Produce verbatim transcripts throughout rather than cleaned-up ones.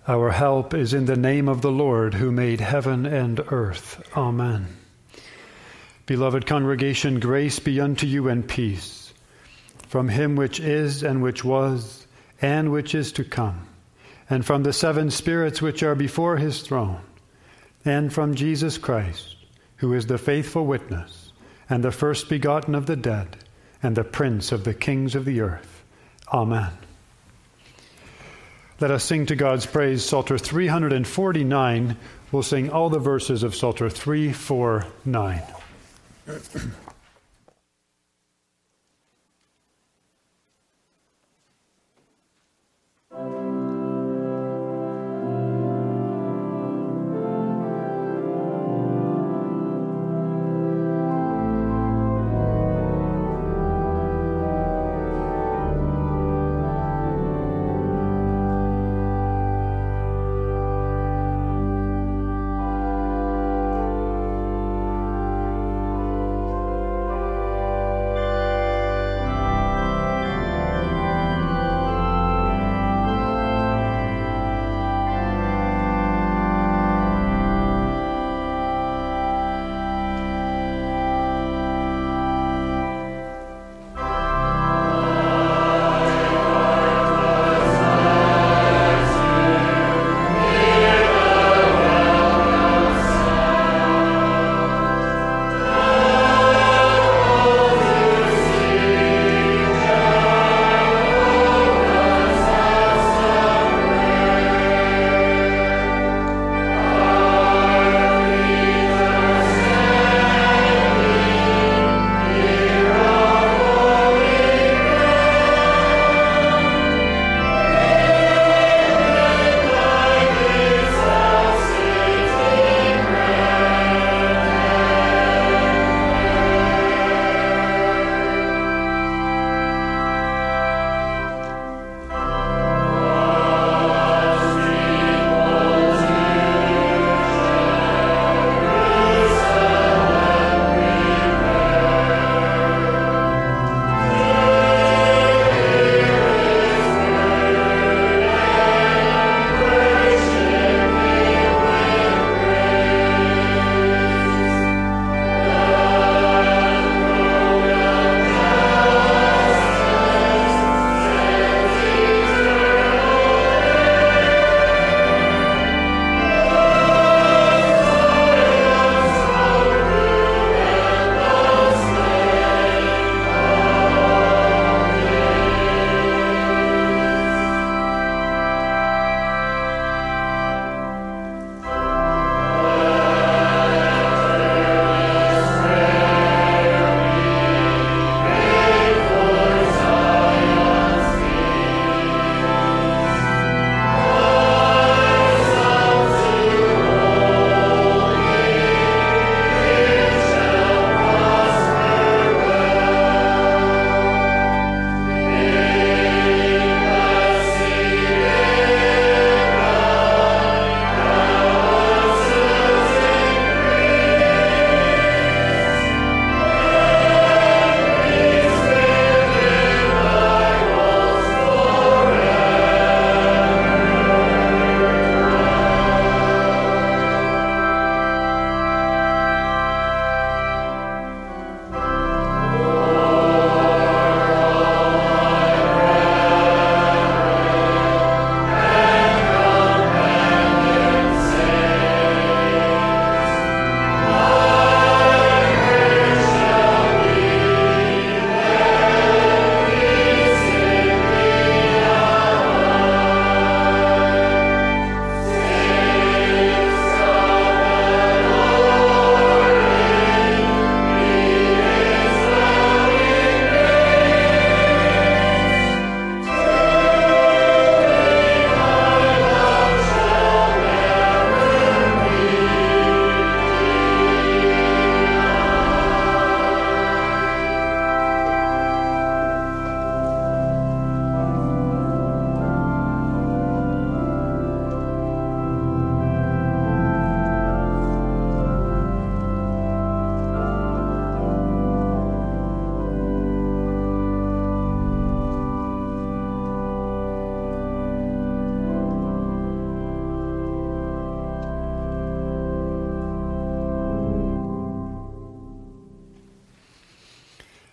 Our help is in the name of the Lord who made heaven and earth. Amen. Beloved congregation, grace be unto you and peace from him which is and which was and which is to come, and from the seven spirits which are before his throne, and from Jesus Christ, who is the faithful witness, and the first begotten of the dead, and the prince of the kings of the earth. Amen. Let us sing to God's praise Psalter three hundred forty-nine. We'll sing all the verses of Psalter three, four, nine.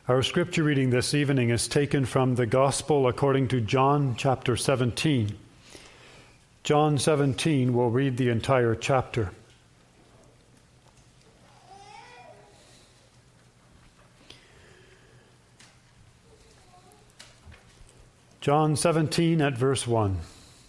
Our scripture reading this evening is taken from the Gospel according to John chapter seventeen. John seventeen, we'll read the entire chapter. John seventeen at verse one.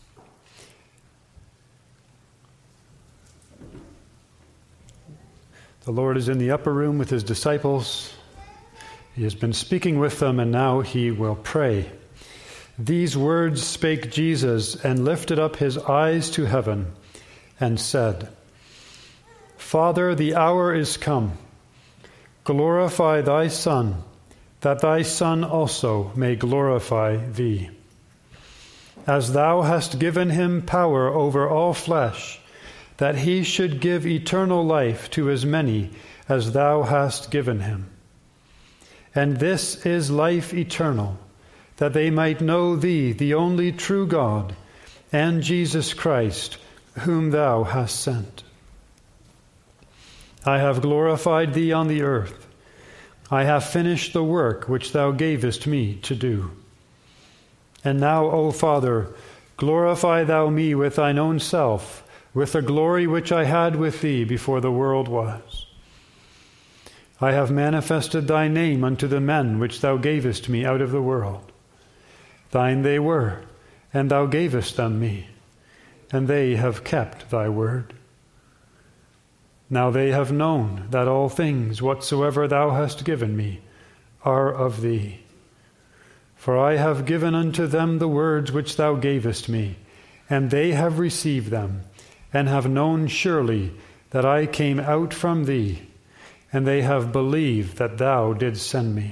The Lord is in the upper room with his disciples. He has been speaking with them, and now he will pray. These words spake Jesus, and lifted up his eyes to heaven, and said, Father, the hour is come. Glorify thy Son, that thy Son also may glorify thee. As thou hast given him power over all flesh, that he should give eternal life to as many as thou hast given him. And this is life eternal, that they might know thee, the only true God, and Jesus Christ, whom thou hast sent. I have glorified thee on the earth. I have finished the work which thou gavest me to do. And now, O Father, glorify thou me with thine own self, with the glory which I had with thee before the world was. I have manifested thy name unto the men which thou gavest me out of the world. Thine they were, and thou gavest them me, and they have kept thy word. Now they have known that all things whatsoever thou hast given me are of thee. For I have given unto them the words which thou gavest me, and they have received them, and have known surely that I came out from thee, and they have believed that thou didst send me.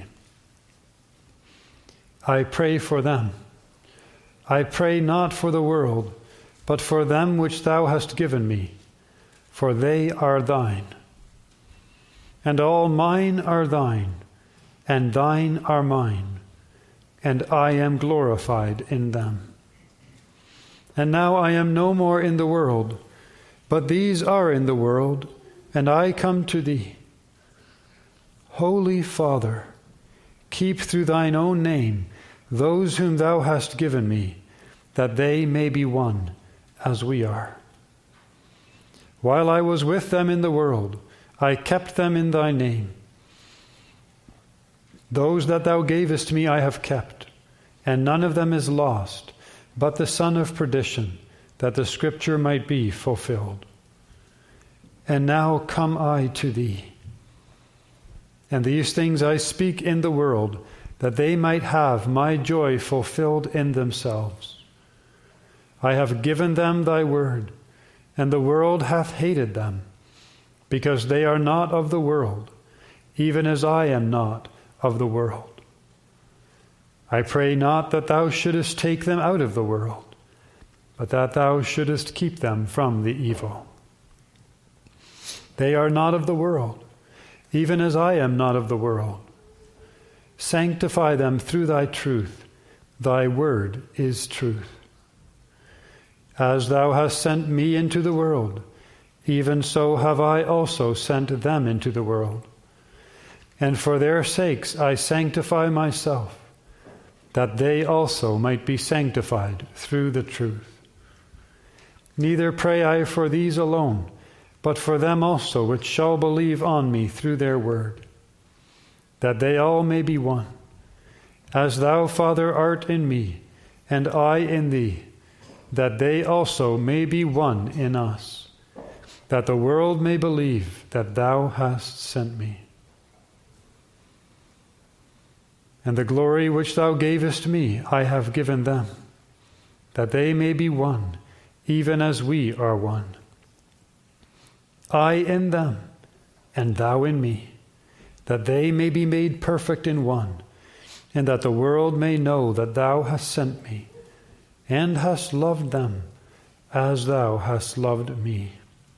I pray for them. I pray not for the world, but for them which thou hast given me, for they are thine. And all mine are thine, and thine are mine, and I am glorified in them. And now I am no more in the world, but these are in the world, and I come to thee. Holy Father, keep through thine own name those whom thou hast given me, that they may be one as we are. While I was with them in the world, I kept them in thy name. Those that thou gavest me I have kept, and none of them is lost, but the son of perdition, that the scripture might be fulfilled. And now come I to thee. And these things I speak in the world, that they might have my joy fulfilled in themselves. I have given them thy word, and the world hath hated them, because they are not of the world, even as I am not of the world. I pray not that thou shouldest take them out of the world, but that thou shouldest keep them from the evil. They are not of the world, even as I am not of the world. Sanctify them through thy truth. Thy word is truth. As thou hast sent me into the world, even so have I also sent them into the world. And for their sakes I sanctify myself, that they also might be sanctified through the truth. Neither pray I for these alone, but for them also which shall believe on me through their word, that they all may be one, as thou, Father, art in me, and I in thee, that they also may be one in us, that the world may believe that thou hast sent me. And the glory which thou gavest me I have given them, that they may be one, even as we are one. I in them, and thou in me, that they may be made perfect in one, and that the world may know that thou hast sent me, and hast loved them as thou hast loved me.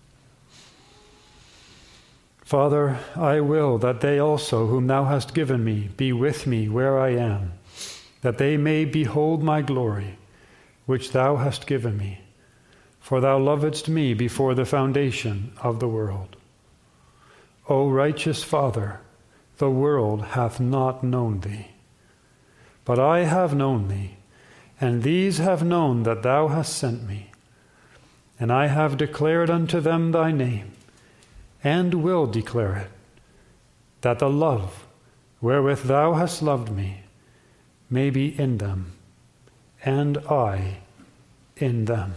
Father, I will that they also whom thou hast given me be with me where I am, that they may behold my glory, which thou hast given me. For thou lovedst me before the foundation of the world. O righteous Father, the world hath not known thee. But I have known thee, and these have known that thou hast sent me. And I have declared unto them thy name, and will declare it, that the love wherewith thou hast loved me may be in them, and I in them.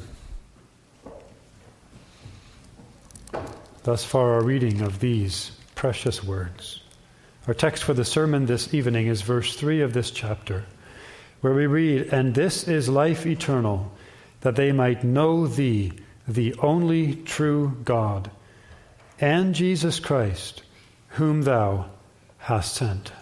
Thus far our reading of these precious words. Our text for the sermon this evening is verse three of this chapter, where we read, "And this is life eternal, that they might know thee, the only true God, and Jesus Christ, whom thou hast sent."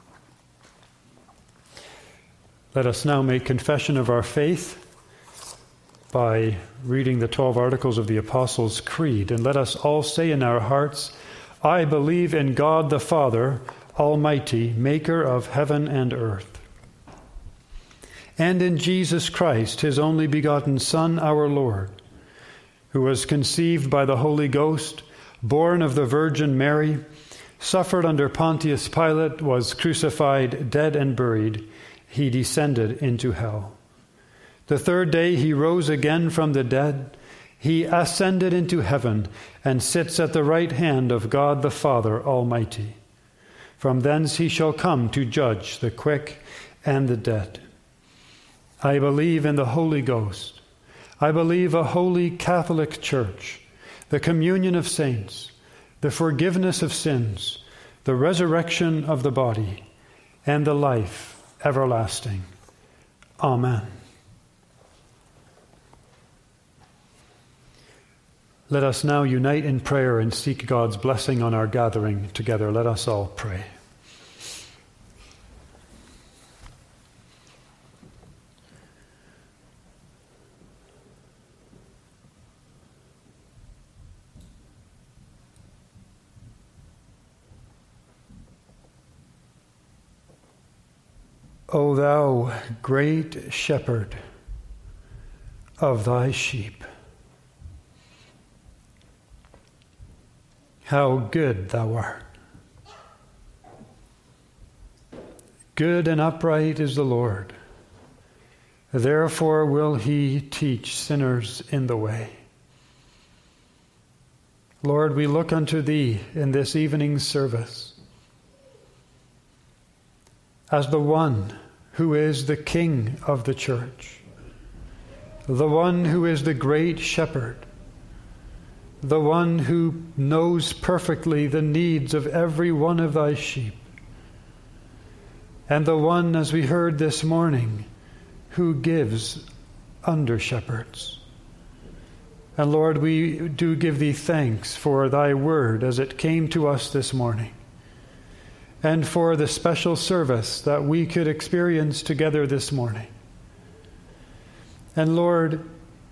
Let us now make confession of our faith by reading the twelve articles of the Apostles' Creed. And let us all say in our hearts, "I believe in God the Father, Almighty, maker of heaven and earth, and in Jesus Christ, his only begotten Son, our Lord, who was conceived by the Holy Ghost, born of the Virgin Mary, suffered under Pontius Pilate, was crucified, dead and buried. He descended into hell. The third day he rose again from the dead. He ascended into heaven and sits at the right hand of God the Father Almighty. From thence he shall come to judge the quick and the dead. I believe in the Holy Ghost. I believe a holy Catholic Church, the communion of saints, the forgiveness of sins, the resurrection of the body, and the life everlasting. Amen. Let us now unite in prayer and seek God's blessing on our gathering together. Let us all pray. O thou great shepherd of thy sheep, how good thou art. Good and upright is the Lord. Therefore will he teach sinners in the way. Lord, we look unto thee in this evening's service as the one who is the King of the church, the one who is the great shepherd, the one who knows perfectly the needs of every one of thy sheep, and the one, as we heard this morning, who gives under shepherds. And Lord, we do give thee thanks for thy word as it came to us this morning, and for the special service that we could experience together this morning. And Lord,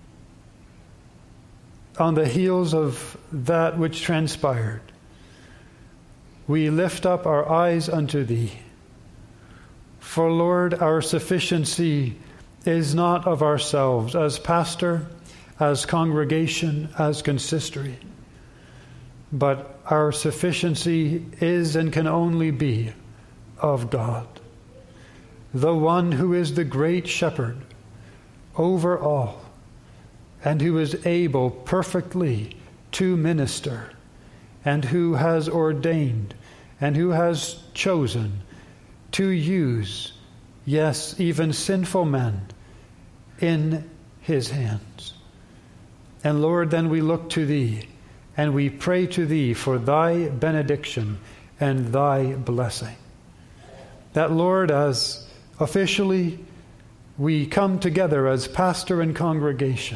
on the heels of that which transpired, we lift up our eyes unto thee. For Lord, our sufficiency is not of ourselves as pastor, as congregation, as consistory, but our sufficiency is and can only be of God, the one who is the great shepherd over all, and who is able perfectly to minister, and who has ordained, and who has chosen to use, yes, even sinful men in his hands. And Lord, then we look to thee, and we pray to thee for thy benediction and thy blessing. That, Lord, as officially we come together as pastor and congregation,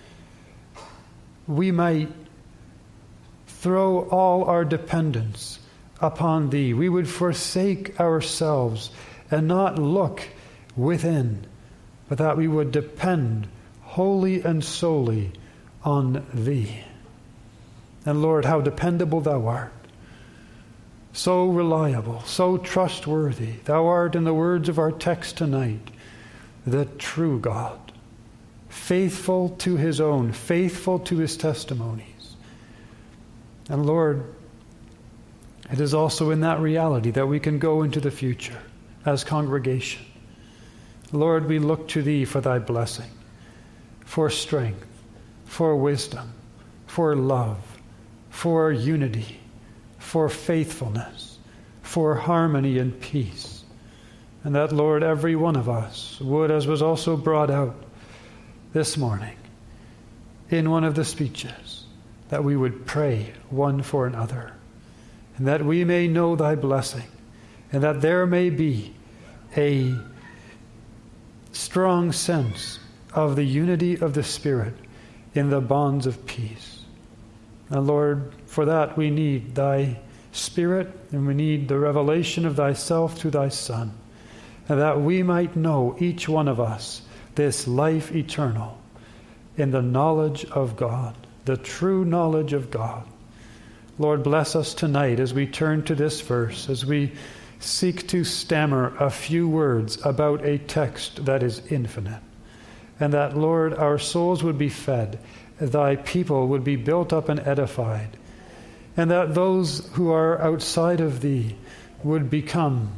we might throw all our dependence upon thee. We would forsake ourselves and not look within, but that we would depend wholly and solely on thee. And Lord, how dependable thou art. So reliable, so trustworthy. Thou art, in the words of our text tonight, the true God, faithful to his own, faithful to his testimonies. And Lord, it is also in that reality that we can go into the future as congregation. Lord, we look to Thee for Thy blessing, for strength, for wisdom, for love, for unity, for faithfulness, for harmony and peace. And that, Lord, every one of us would, as was also brought out this morning in one of the speeches, that we would pray one for another, and that we may know Thy blessing, and that there may be a strong sense of the unity of the Spirit in the bonds of peace. And Lord, for that we need Thy Spirit, and we need the revelation of Thyself through Thy Son, and that we might know, each one of us, this life eternal in the knowledge of God, the true knowledge of God. Lord, bless us tonight as we turn to this verse, as we seek to stammer a few words about a text that is infinite. And that, Lord, our souls would be fed, Thy people would be built up and edified, and that those who are outside of Thee would become,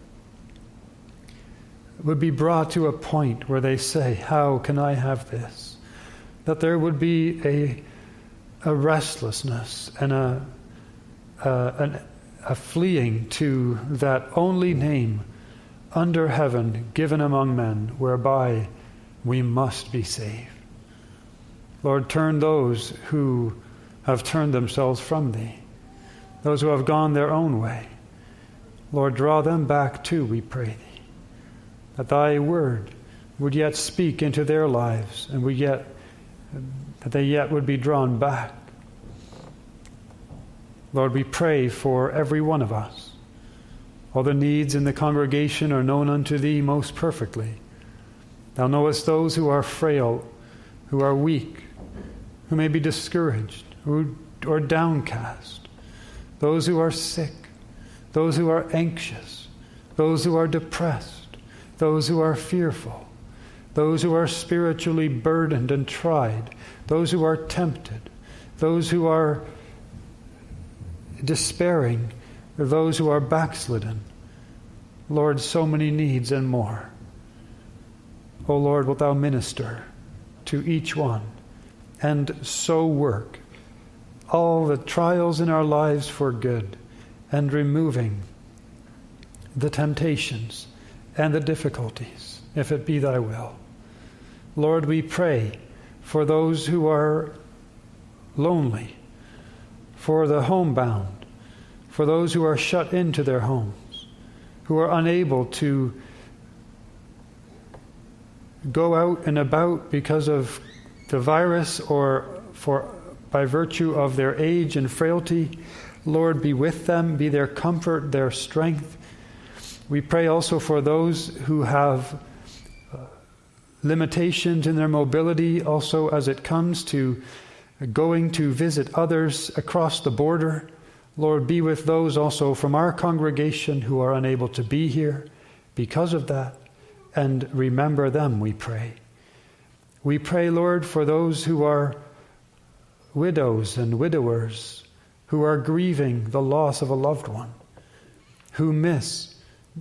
would be brought to a point where they say, how can I have this? That there would be a, a restlessness and a, a, an, a fleeing to that only name under heaven given among men, whereby we must be saved. Lord, turn those who have turned themselves from Thee, those who have gone their own way. Lord, draw them back too, we pray Thee, that Thy word would yet speak into their lives, and would yet, that they yet would be drawn back. Lord, we pray for every one of us. All the needs in the congregation are known unto Thee most perfectly. Thou knowest those who are frail, who are weak, who may be discouraged who, or downcast, those who are sick, those who are anxious, those who are depressed, those who are fearful, those who are spiritually burdened and tried, those who are tempted, those who are despairing, or those who are backslidden. Lord, so many needs and more. O Lord, wilt Thou minister to each one, and so work all the trials in our lives for good, and removing the temptations and the difficulties, if it be Thy will. Lord, we pray for those who are lonely, for the homebound, for those who are shut into their homes, who are unable to go out and about because of the virus or for by virtue of their age and frailty. Lord, be with them, be their comfort, their strength. We pray also for those who have uh, limitations in their mobility, also as it comes to going to visit others across the border. Lord, be with those also from our congregation who are unable to be here because of that, and remember them, we pray. We pray, Lord, for those who are widows and widowers, who are grieving the loss of a loved one, who miss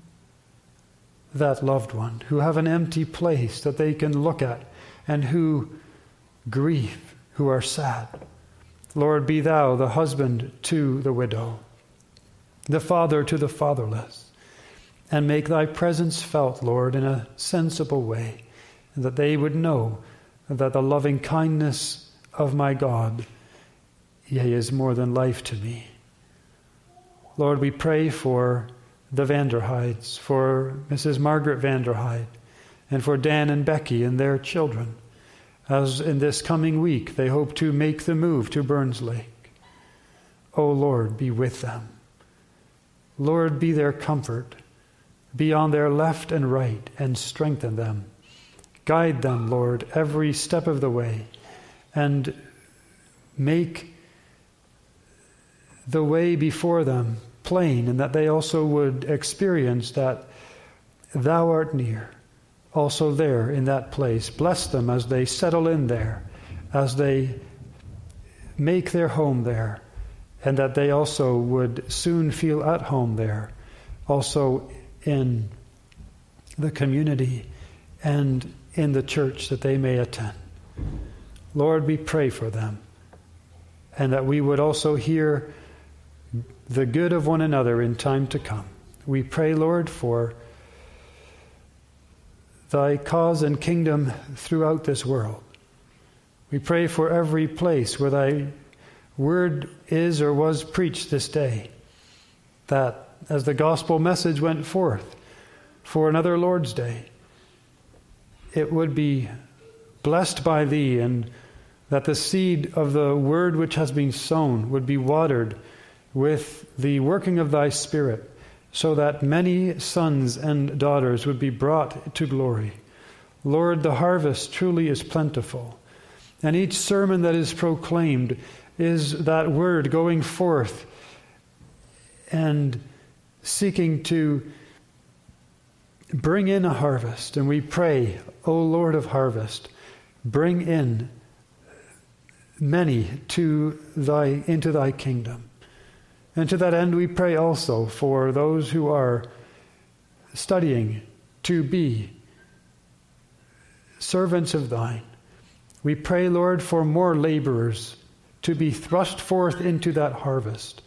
that loved one, who have an empty place that they can look at, and who grieve, who are sad. Lord, be Thou the husband to the widow, the father to the fatherless, and make Thy presence felt, Lord, in a sensible way, and that they would know that the loving kindness of my God, yea, is more than life to me. Lord, we pray for the Vanderhydes, for Missus Margaret Vanderhyde, and for Dan and Becky and their children, as in this coming week they hope to make the move to Burns Lake. O Lord, be with them. Lord, be their comfort. Be on their left and right, and strengthen them. Guide them, Lord, every step of the way, and make the way before them plain, and that they also would experience that Thou art near, also there in that place. Bless them as they settle in there, as they make their home there, and that they also would soon feel at home there, also in the community and in the church that they may attend. Lord, we pray for them, and that we would also hear the good of one another in time to come. We pray, Lord, for thy cause and kingdom throughout this world. We pray for every place where thy word is or was preached this day, that as the gospel message went forth for another Lord's Day, it would be blessed by thee, and that the seed of the word which has been sown would be watered with the working of thy Spirit, so that many sons and daughters would be brought to glory. Lord, the harvest truly is plentiful, and each sermon that is proclaimed is that word going forth and seeking to bring in a harvest. And we pray, O Lord of harvest, bring in many to thy into thy kingdom. And to that end we pray also for those who are studying to be servants of thine. We pray, Lord, for more laborers to be thrust forth into that harvest.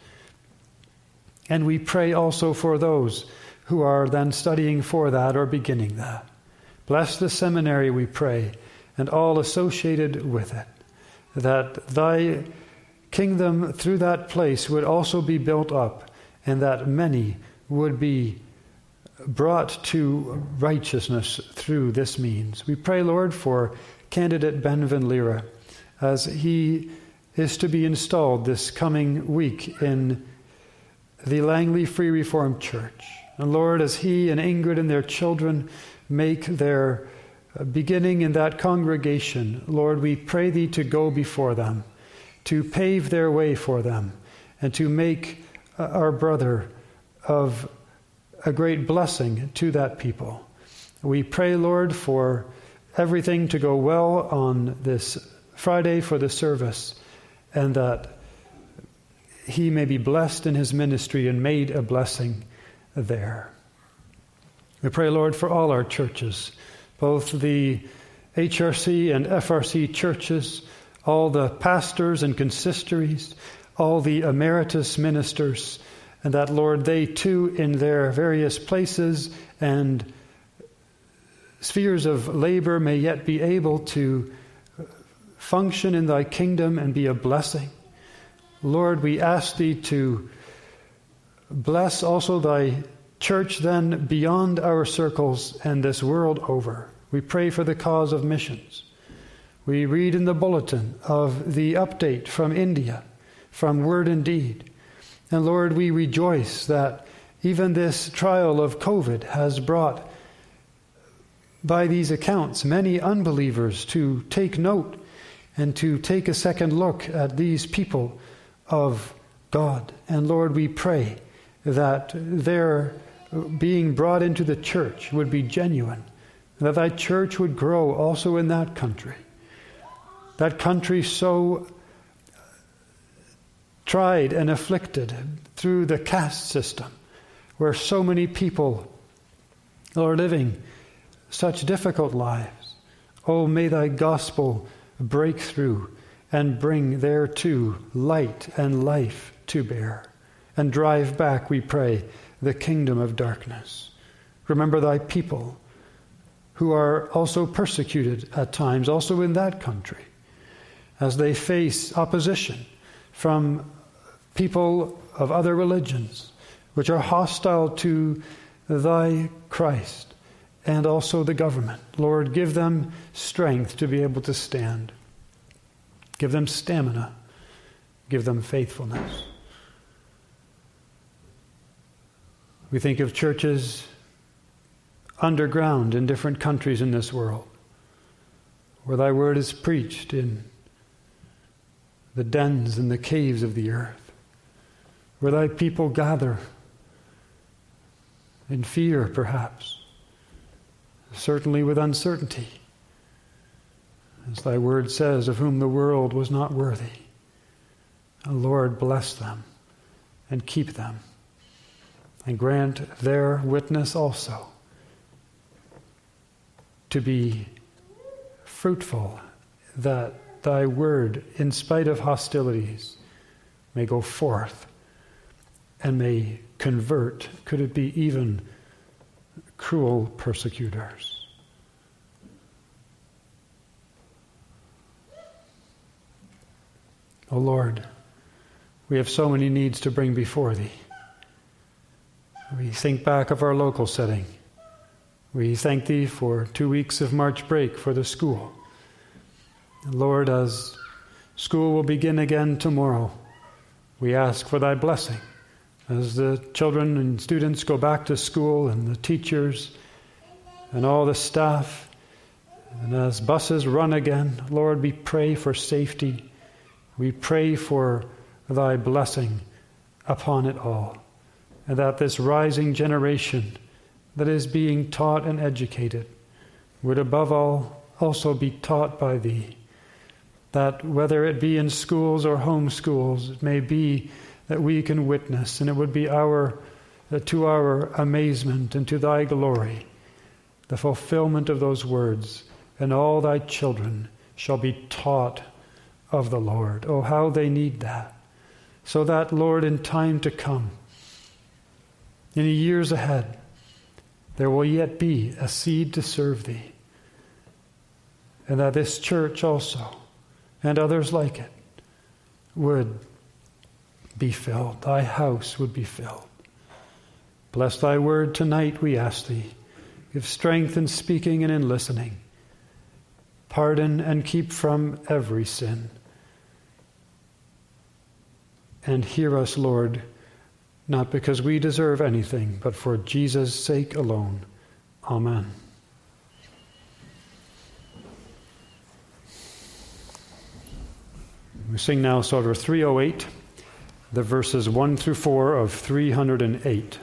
And we pray also for those who are then studying for that or beginning that. Bless the seminary, we pray, and all associated with it, that thy kingdom through that place would also be built up, and that many would be brought to righteousness through this means. We pray, Lord, for candidate Ben Van Lira, as he is to be installed this coming week in the Langley Free Reformed Church. And Lord, as he and Ingrid and their children make their beginning in that congregation, Lord, we pray thee to go before them, to pave their way for them, and to make our brother of a great blessing to that people. We pray, Lord, for everything to go well on this Friday for the service, and that he may be blessed in his ministry and made a blessing there. We pray, Lord, for all our churches, both the H R C and F R C churches, all the pastors and consistories, all the emeritus ministers, and that, Lord, they too in their various places and spheres of labor may yet be able to function in thy kingdom and be a blessing. Lord, we ask thee to bless also thy church then beyond our circles and this world over. We pray for the cause of missions. We read in the bulletin of the update from India, from Word and Deed. And Lord, we rejoice that even this trial of COVID has brought, by these accounts, many unbelievers to take note and to take a second look at these people of God. And Lord, we pray that their being brought into the church would be genuine, and that thy church would grow also in that country. That country so tried and afflicted through the caste system, where so many people are living such difficult lives. Oh, may thy gospel break through and bring thereto light and life to bear, and drive back, we pray, the kingdom of darkness. Remember thy people who are also persecuted at times, also in that country, as they face opposition from people of other religions, which are hostile to thy Christ and also the government. Lord, give them strength to be able to stand. Give them stamina. Give them faithfulness. We think of churches underground in different countries in this world, where thy word is preached in the dens and the caves of the earth, where thy people gather in fear, perhaps, certainly with uncertainty, as thy word says, of whom the world was not worthy. Lord, bless them and keep them, and grant their witness also to be fruitful, that thy word, in spite of hostilities, may go forth and may convert, could it be even cruel persecutors. O Lord, we have so many needs to bring before thee. We think back of our local setting. We thank thee for two weeks of March break for the school. Lord, as school will begin again tomorrow, we ask for thy blessing as the children and students go back to school, and the teachers and all the staff, and as buses run again. Lord, we pray for safety. We pray for thy blessing upon it all, and that this rising generation that is being taught and educated would above all also be taught by thee, that whether it be in schools or home schools, it may be that we can witness, and it would be our uh, to our amazement and to thy glory, the fulfillment of those words, and all thy children shall be taught of the Lord. Oh, how they need that. So that, Lord, in time to come, in the years ahead, there will yet be a seed to serve thee. And that this church also, and others like it, would be filled. Thy house would be filled. Bless thy word tonight, we ask thee. Give strength in speaking and in listening. Pardon and keep from every sin. And hear us, Lord, not because we deserve anything, but for Jesus' sake alone. Amen. We sing now Psalter three oh eight, the verses one through four of three hundred eight.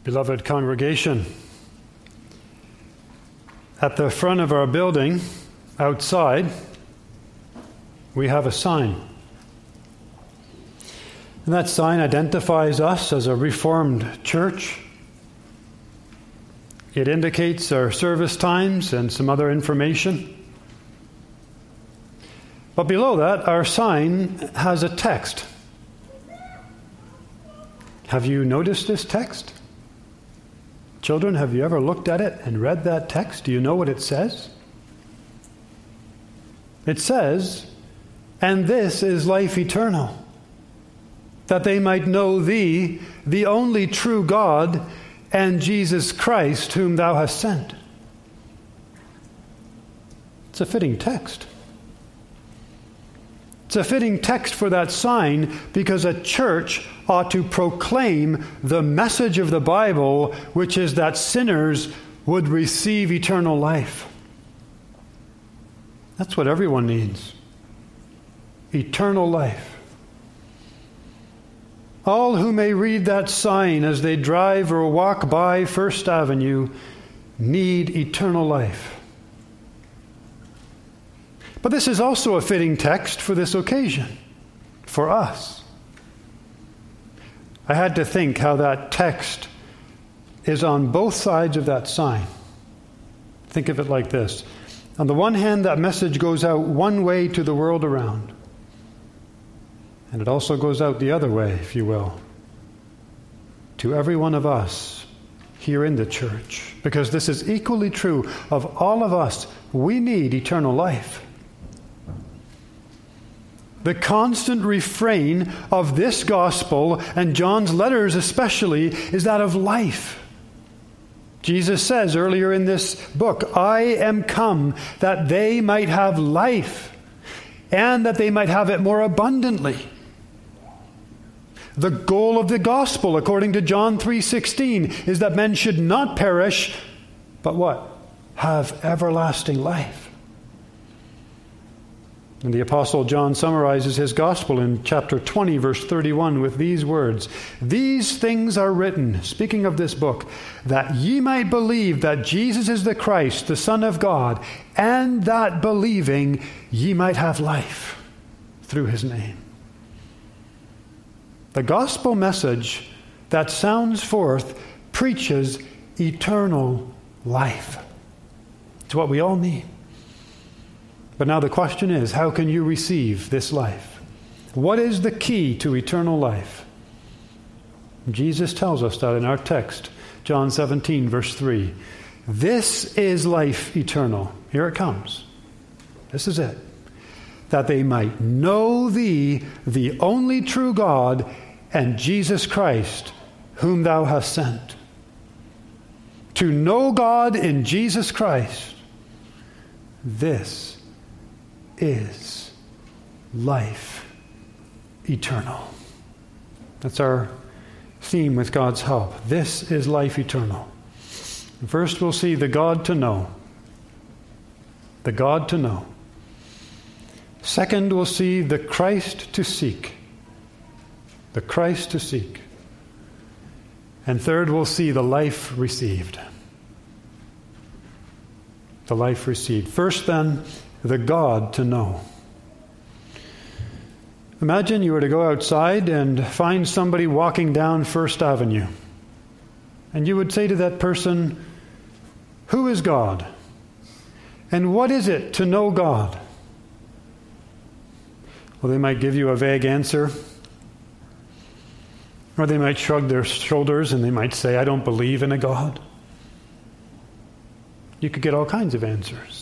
Beloved congregation, at the front of our building, outside, we have a sign. And that sign identifies us as a Reformed church. It indicates our service times and some other information. But below that, our sign has a text. Have you noticed this text? Children, have you ever looked at it and read that text? Do you know what it says? It says, "And this is life eternal, that they might know thee, the only true God, and Jesus Christ, whom thou hast sent." It's a fitting text. It's a fitting text for that sign because a church ought to proclaim the message of the Bible, which is that sinners would receive eternal life. That's what everyone needs. Eternal life. All who may read that sign as they drive or walk by First Avenue need eternal life. But this is also a fitting text for this occasion, for us. I had to think how that text is on both sides of that sign. Think of it like this. On the one hand, that message goes out one way to the world around. And it also goes out the other way, if you will, to every one of us here in the church. Because this is equally true of all of us. We need eternal life. The constant refrain of this gospel, and John's letters especially, is that of life. Jesus says earlier in this book, "I am come that they might have life, and that they might have it more abundantly." The goal of the gospel, according to John three sixteen, is that men should not perish, but what? Have everlasting life. And the Apostle John summarizes his gospel in chapter twenty, verse thirty-one, with these words, "These things are written," speaking of this book, "that ye might believe that Jesus is the Christ, the Son of God, and that believing ye might have life through his name." The gospel message that sounds forth preaches eternal life. It's what we all need. But now the question is, how can you receive this life? What is the key to eternal life? Jesus tells us that in our text, John seventeen, verse three. This is life eternal. Here it comes. This is it. That they might know thee, the only true God, and Jesus Christ, whom thou hast sent. To know God in Jesus Christ, this is life eternal. That's our theme with God's help. This is life eternal. First, we'll see the God to know. The God to know. Second, we'll see the Christ to seek. The Christ to seek. And third, we'll see the life received. The life received. First, then, the God to know. Imagine you were to go outside and find somebody walking down First Avenue. And you would say to that person, "Who is God? And what is it to know God?" Well, they might give you a vague answer. Or they might shrug their shoulders and they might say, "I don't believe in a God." You could get all kinds of answers.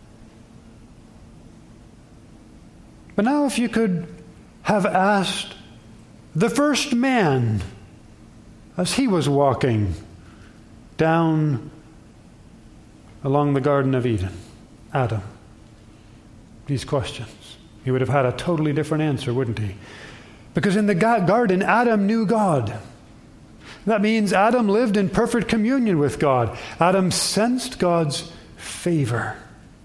But now if you could have asked the first man as he was walking down along the Garden of Eden, Adam, these questions, he would have had a totally different answer, wouldn't he? Because in the garden, Adam knew God. That means Adam lived in perfect communion with God. Adam sensed God's favor.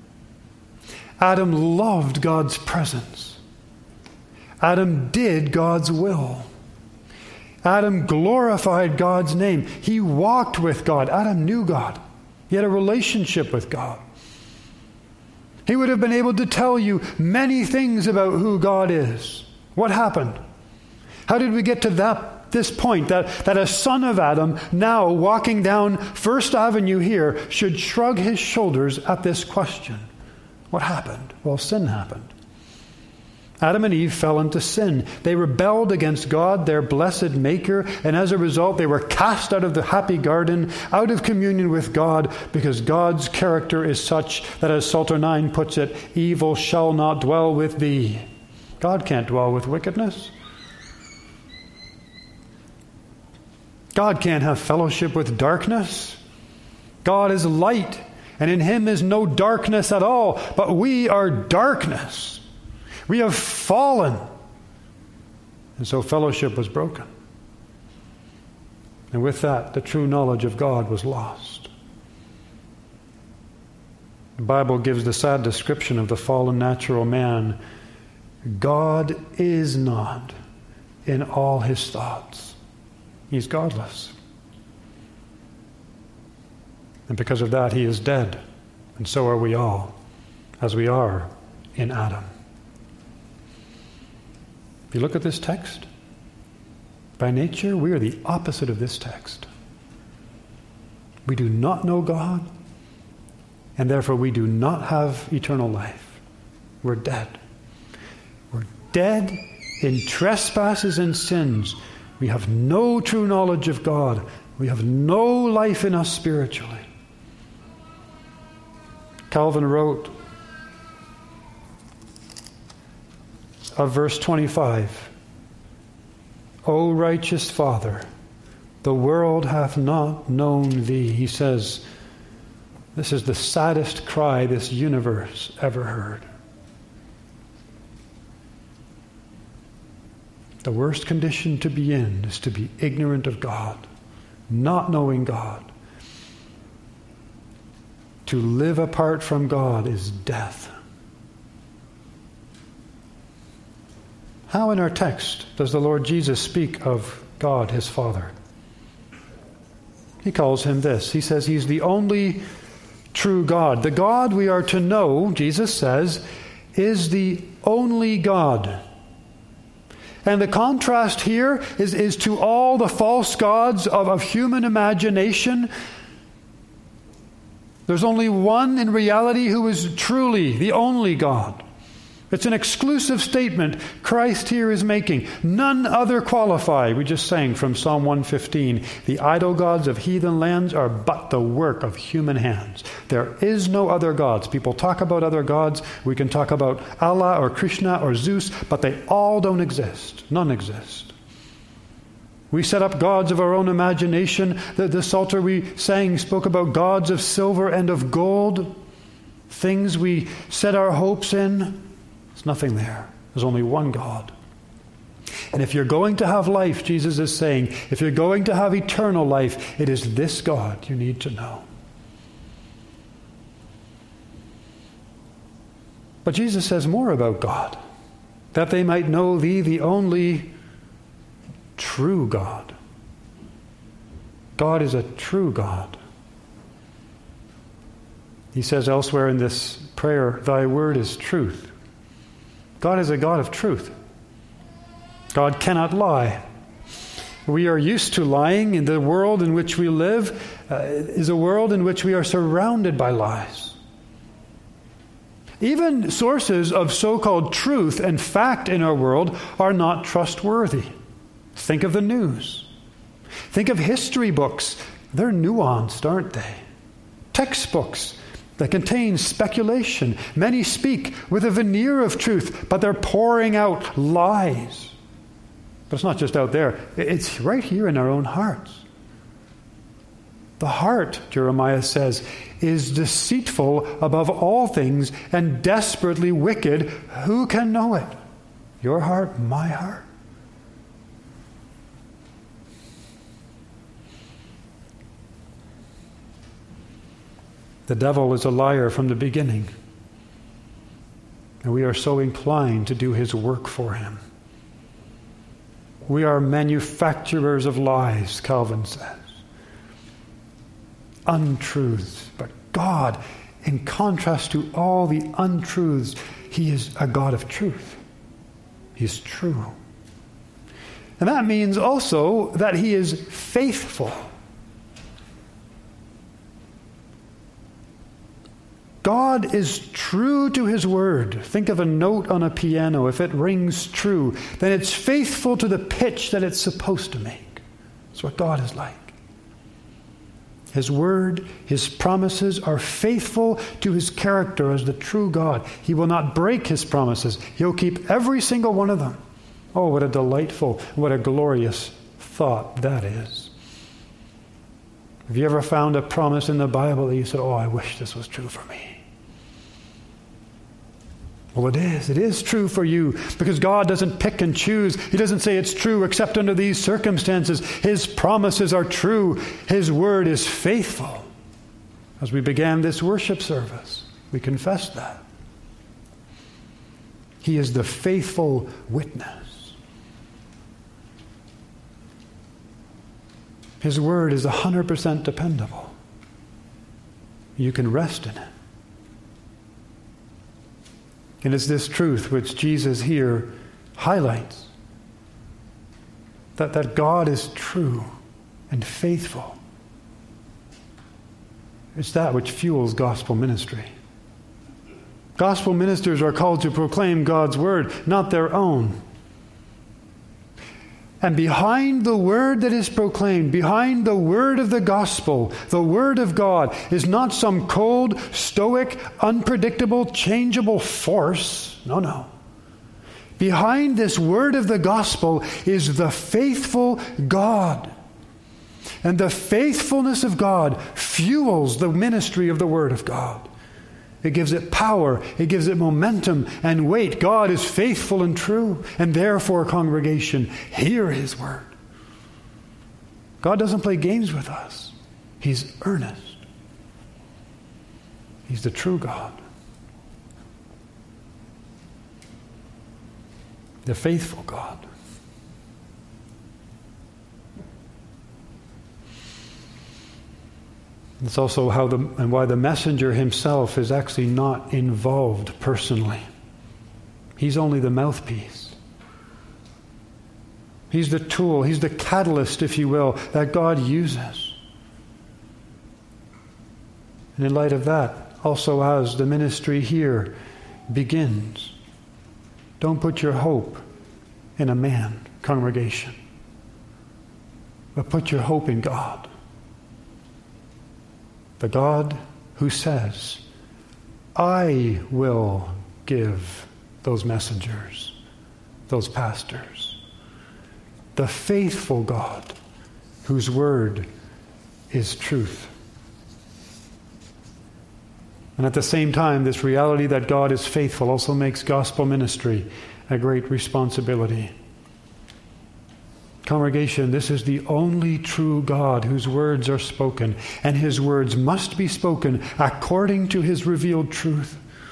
Adam loved God's presence. Adam did God's will. Adam glorified God's name. He walked with God. Adam knew God. He had a relationship with God. He would have been able to tell you many things about who God is. What happened? How did we get to that this point that, that a son of Adam, now walking down First Avenue here, should shrug his shoulders at this question? What happened? Well, sin happened. Adam and Eve fell into sin. They rebelled against God, their blessed Maker, and as a result, they were cast out of the happy garden, out of communion with God, because God's character is such that, as Psalter nine puts it, evil shall not dwell with thee. God can't dwell with wickedness. God can't have fellowship with darkness. God is light, and in him is no darkness at all, but we are darkness. We have fallen. And so fellowship was broken. And with that, the true knowledge of God was lost. The Bible gives the sad description of the fallen natural man. God is not in all his thoughts. He's godless. And because of that, he is dead. And so are we all, as we are in Adam. If you look at this text, by nature, we are the opposite of this text. We do not know God, and therefore we do not have eternal life. We're dead. We're dead in trespasses and sins. We have no true knowledge of God. We have no life in us spiritually. Calvin wrote of verse twenty-five, O righteous Father, the world hath not known thee. He says, this is the saddest cry this universe ever heard. The worst condition to be in is to be ignorant of God, not knowing God. To live apart from God is death. How in our text does the Lord Jesus speak of God, his Father? He calls him this. He says he's the only true God. The God we are to know, Jesus says, is the only God. And the contrast here is, is to all the false gods of, of human imagination. There's only one in reality who is truly the only God. It's an exclusive statement Christ here is making. None other qualify. We just sang from Psalm one fifteen. The idol gods of heathen lands are but the work of human hands. There is no other gods. People talk about other gods. We can talk about Allah or Krishna or Zeus, but they all don't exist. None exist. We set up gods of our own imagination. The, the Psalter we sang spoke about gods of silver and of gold. Things we set our hopes in. There's nothing there. There's only one God. And if you're going to have life, Jesus is saying, if you're going to have eternal life, it is this God you need to know. But Jesus says more about God, that they might know thee, the only true God. God is a true God. He says elsewhere in this prayer, thy word is truth. God is a God of truth. God cannot lie. We are used to lying, and the world in which we live uh, is a world in which we are surrounded by lies. Even sources of so-called truth and fact in our world are not trustworthy. Think of the news. Think of history books. They're nuanced, aren't they? Textbooks that contain speculation. Many speak with a veneer of truth, but they're pouring out lies. But it's not just out there. It's right here in our own hearts. The heart, Jeremiah says, is deceitful above all things and desperately wicked. Who can know it? Your heart, my heart. The devil is a liar from the beginning, and we are so inclined to do his work for him. we are manufacturers of lies, Calvin says. Untruths. But God, in contrast to all the untruths, he is a God of truth. He is true. And that means also that he is faithful. God is true to his word. Think of a note on a piano. If it rings true, then it's faithful to the pitch that it's supposed to make. That's what God is like. His word, his promises are faithful to his character as the true God. He will not break his promises. He'll keep every single one of them. Oh, what a delightful, what a glorious thought that is. Have you ever found a promise in the Bible that you said, oh, I wish this was true for me? Well, it is. It is true for you because God doesn't pick and choose. He doesn't say it's true except under these circumstances. His promises are true. His word is faithful. As we began this worship service, we confessed that. He is the faithful witness. His word is one hundred percent dependable. You can rest in it. And it's this truth which Jesus here highlights. That, that God is true and faithful. It's that which fuels gospel ministry. Gospel ministers are called to proclaim God's word, not their own. And behind the word that is proclaimed, behind the word of the gospel, the word of God, is not some cold, stoic, unpredictable, changeable force. No, no. Behind this word of the gospel is the faithful God. And the faithfulness of God fuels the ministry of the word of God. It gives it power. It gives it momentum and weight. God is faithful and true. And therefore, congregation, hear his word. God doesn't play games with us. He's earnest. He's the true God. The faithful God. It's also how the and why the messenger himself is actually not involved personally. He's only the mouthpiece. He's the tool, he's the catalyst, if you will, that God uses. And in light of that, also as the ministry here begins, don't put your hope in a man, congregation, but put your hope in God. The God who says, I will give those messengers, those pastors. The faithful God whose word is truth. And at the same time, this reality that God is faithful also makes gospel ministry a great responsibility. Congregation, this is the only true God whose words are spoken, and his words must be spoken according to his revealed truth.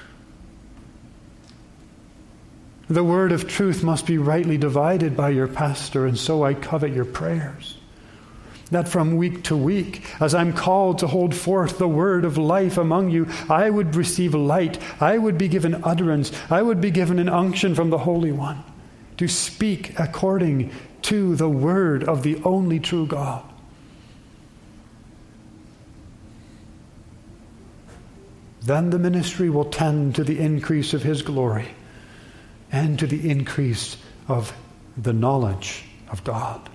The word of truth must be rightly divided by your pastor, and so I covet your prayers. That from week to week, as I'm called to hold forth the word of life among you, I would receive light, I would be given utterance, I would be given an unction from the Holy One to speak according to the word of the only true God. Then the ministry will tend to the increase of his glory and to the increase of the knowledge of God.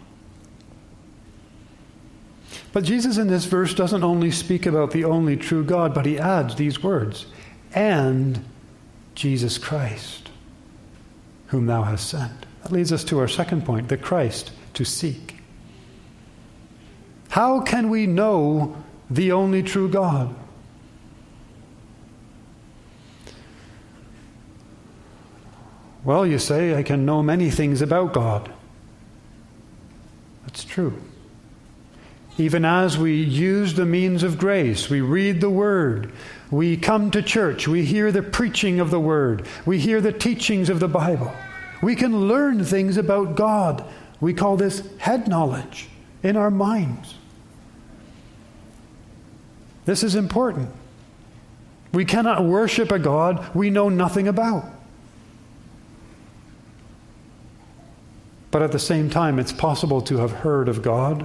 But Jesus in this verse doesn't only speak about the only true God, but he adds these words, and Jesus Christ, whom thou hast sent. That leads us to our second point, the Christ to seek. How can we know the only true God? Well, you say, I can know many things about God. That's true. Even as we use the means of grace, we read the Word, we come to church, we hear the preaching of the Word, we hear the teachings of the Bible. We can learn things about God We call this head knowledge in our minds. This is important. We cannot worship a God we know nothing about. But at the same time, it's possible to have heard of God,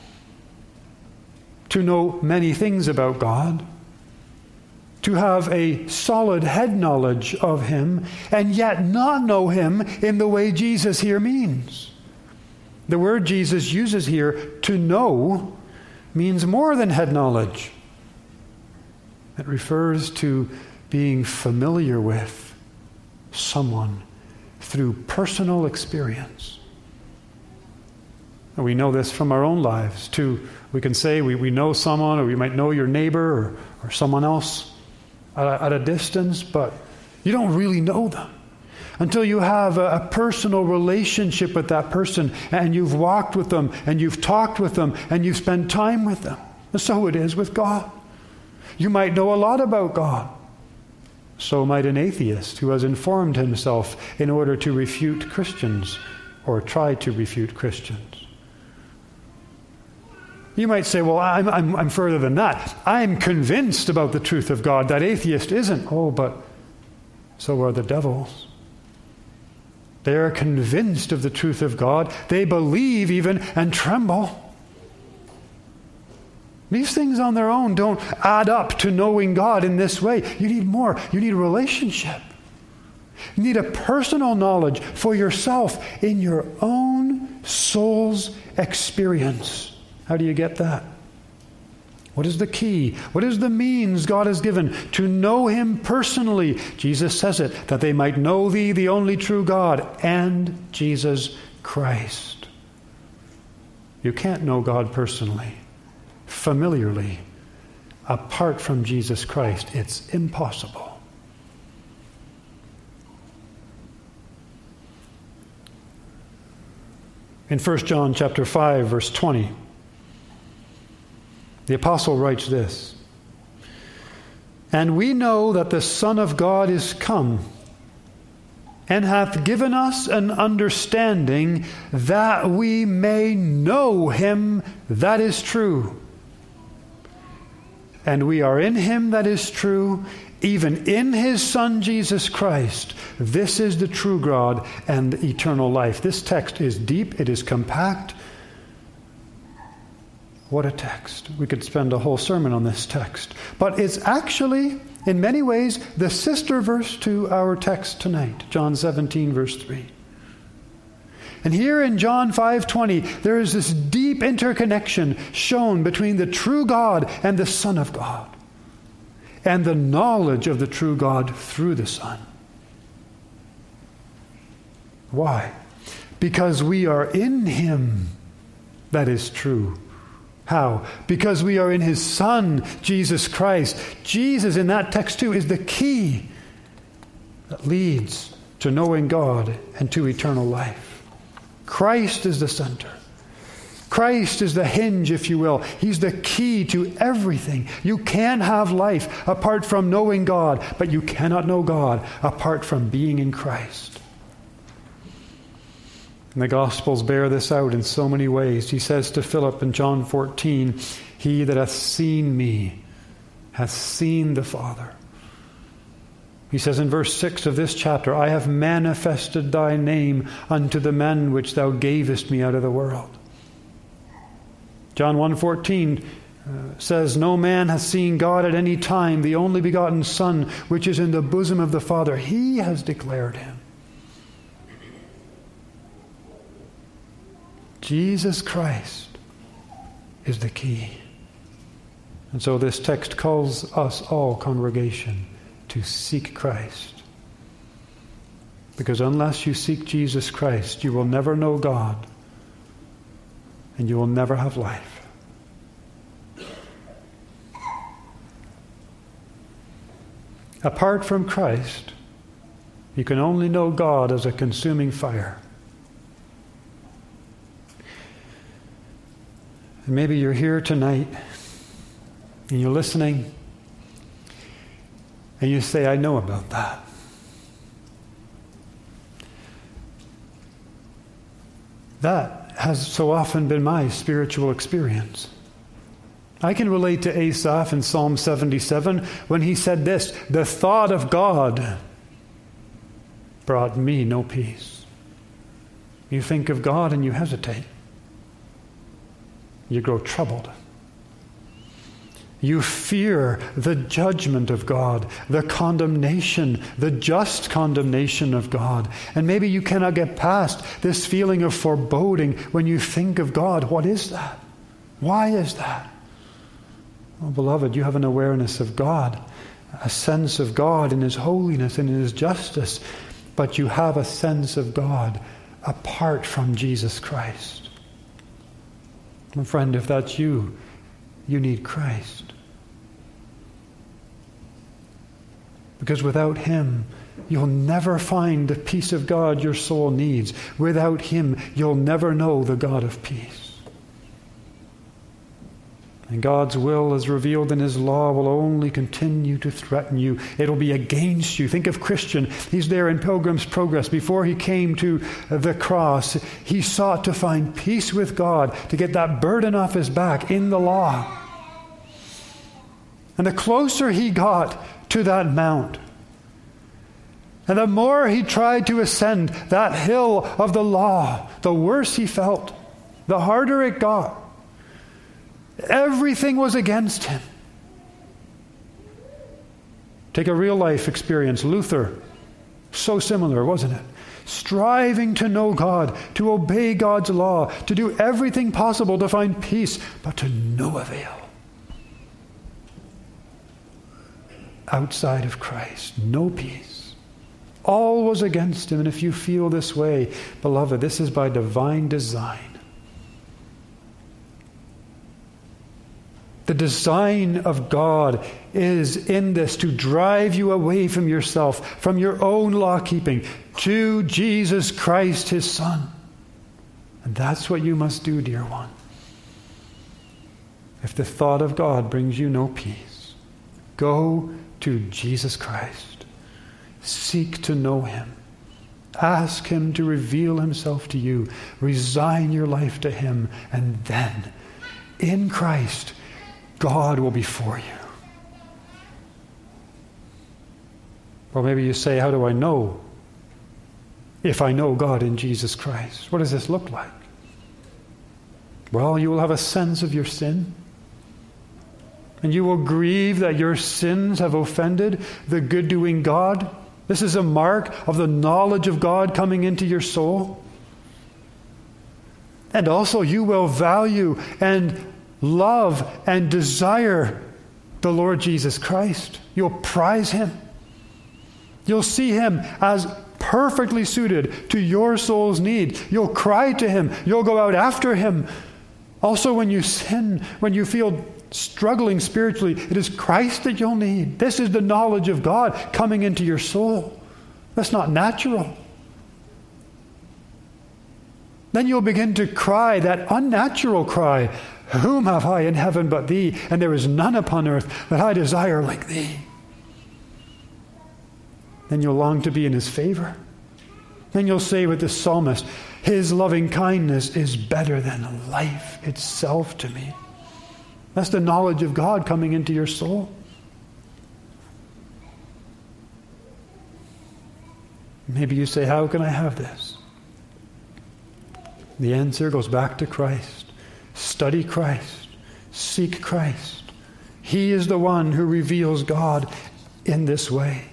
to know many things about God, to have a solid head knowledge of Him, and yet not know Him in the way Jesus here means. The word Jesus uses here, to know, means more than head knowledge. It refers to being familiar with someone through personal experience. And we know this from our own lives, too. We can say we, we know someone, or we might know your neighbor or, or someone else at a, at a distance, but you don't really know them until you have a, a personal relationship with that person, and you've walked with them, and you've talked with them, and you've spent time with them. And so it is with God. You might know a lot about God. So might an atheist who has informed himself in order to refute Christians or try to refute Christians. You might say, well, I'm, I'm, I'm further than that. I'm convinced about the truth of God. That atheist isn't. Oh, but so are the devils. They are convinced of the truth of God. They believe even and tremble. These things on their own don't add up to knowing God in this way. You need more. You need a relationship. You need a personal knowledge for yourself in your own soul's experience. How do you get that? What is the key? What is the means God has given to know Him personally? Jesus says it, that they might know Thee, the only true God, and Jesus Christ. You can't know God personally, familiarly, apart from Jesus Christ. It's impossible. In First John chapter five, verse twenty, the apostle writes this, "And we know that the Son of God is come, and hath given us an understanding, that we may know Him that is true. And we are in Him that is true, even in His Son Jesus Christ. This is the true God and eternal life." This text is deep, it is compact. What a text. We could spend a whole sermon on this text. But it's actually, in many ways, the sister verse to our text tonight, John seventeen, verse three. And here in John five twenty, there is this deep interconnection shown between the true God and the Son of God, and the knowledge of the true God through the Son. Why? Because we are in Him that is true. How? Because we are in His Son, Jesus Christ. Jesus, in that text too, is the key that leads to knowing God and to eternal life. Christ is the center. Christ is the hinge, if you will. He's the key to everything. You can have life apart from knowing God, but you cannot know God apart from being in Christ. And the Gospels bear this out in so many ways. He says to Philip in John fourteen, "He that hath seen me hath seen the Father." He says in verse six of this chapter, "I have manifested thy name unto the men which thou gavest me out of the world." John one fourteen uh, says, "No man hath seen God at any time. The only begotten Son, which is in the bosom of the Father, He has declared Him." Jesus Christ is the key. And so this text calls us all, congregation, to seek Christ. Because unless you seek Jesus Christ, you will never know God, and you will never have life. Apart from Christ, you can only know God as a consuming fire. And maybe you're here tonight and you're listening and you say, "I know about that." That has so often been my spiritual experience. I can relate to Asaph in Psalm seventy-seven when he said this, "The thought of God brought me no peace." You think of God and you hesitate. You grow troubled. You fear the judgment of God, the condemnation, the just condemnation of God. And maybe you cannot get past this feeling of foreboding when you think of God. What is that? Why is that? Oh, beloved, you have an awareness of God, a sense of God in His holiness and in His justice, but you have a sense of God apart from Jesus Christ. My friend, if that's you, you need Christ. Because without Him, you'll never find the peace of God your soul needs. Without Him, you'll never know the God of peace. And God's will, as revealed in His law, will only continue to threaten you. It'll be against you. Think of Christian. He's there in Pilgrim's Progress. Before he came to the cross, he sought to find peace with God, to get that burden off his back in the law. And the closer he got to that mount, and the more he tried to ascend that hill of the law, the worse he felt, the harder it got. Everything was against him. Take a real life experience. Luther, so similar, wasn't it? Striving to know God, to obey God's law, to do everything possible to find peace, but to no avail. Outside of Christ, no peace. All was against him. And if you feel this way, beloved, this is by divine design. The design of God is in this to drive you away from yourself, from your own law-keeping, to Jesus Christ, His Son. And that's what you must do, dear one. If the thought of God brings you no peace, go to Jesus Christ. Seek to know Him. Ask Him to reveal Himself to you. Resign your life to Him. And then, in Christ, God will be for you. Or maybe you say, how do I know if I know God in Jesus Christ? What does this look like? Well, you will have a sense of your sin. And you will grieve that your sins have offended the good-doing God. This is a mark of the knowledge of God coming into your soul. And also you will value and love and desire the Lord Jesus Christ. You'll prize Him. You'll see Him as perfectly suited to your soul's need. You'll cry to Him. You'll go out after Him. Also, when you sin, when you feel struggling spiritually, it is Christ that you'll need. This is the knowledge of God coming into your soul. That's not natural. Then you'll begin to cry that unnatural cry, "Whom have I in heaven but Thee? And there is none upon earth that I desire like Thee." Then you'll long to be in His favor. Then you'll say with the psalmist, "His loving kindness is better than life itself to me." That's the knowledge of God coming into your soul. Maybe you say, how can I have this? The answer goes back to Christ. Study Christ. Seek Christ. He is the one who reveals God in this way.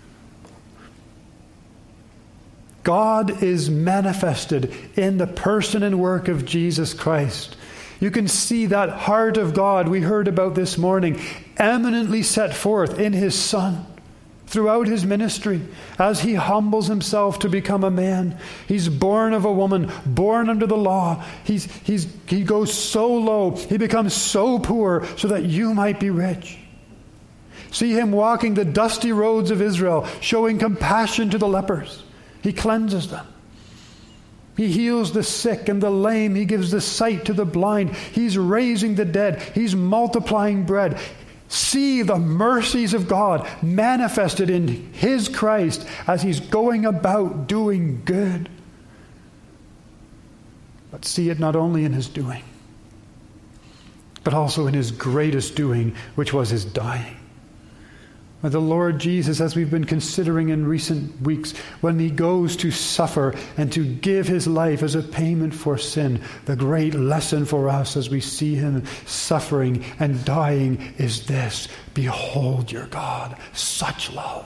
God is manifested in the person and work of Jesus Christ. You can see that heart of God we heard about this morning eminently set forth in His Son throughout His ministry as He humbles Himself to become a man. He's born of a woman, born under the law. He's, he's, he goes so low, He becomes so poor so that you might be rich. See Him walking the dusty roads of Israel, showing compassion to the lepers. He cleanses them. He heals the sick and the lame. He gives the sight to the blind. He's raising the dead. He's multiplying bread. See the mercies of God manifested in His Christ as He's going about doing good. but see it not only in his doing, but also in his greatest doing, which was his dying. The Lord Jesus, as we've been considering in recent weeks, when he goes to suffer and to give his life as a payment for sin, the great lesson for us as we see him suffering and dying is this: behold your God, such love,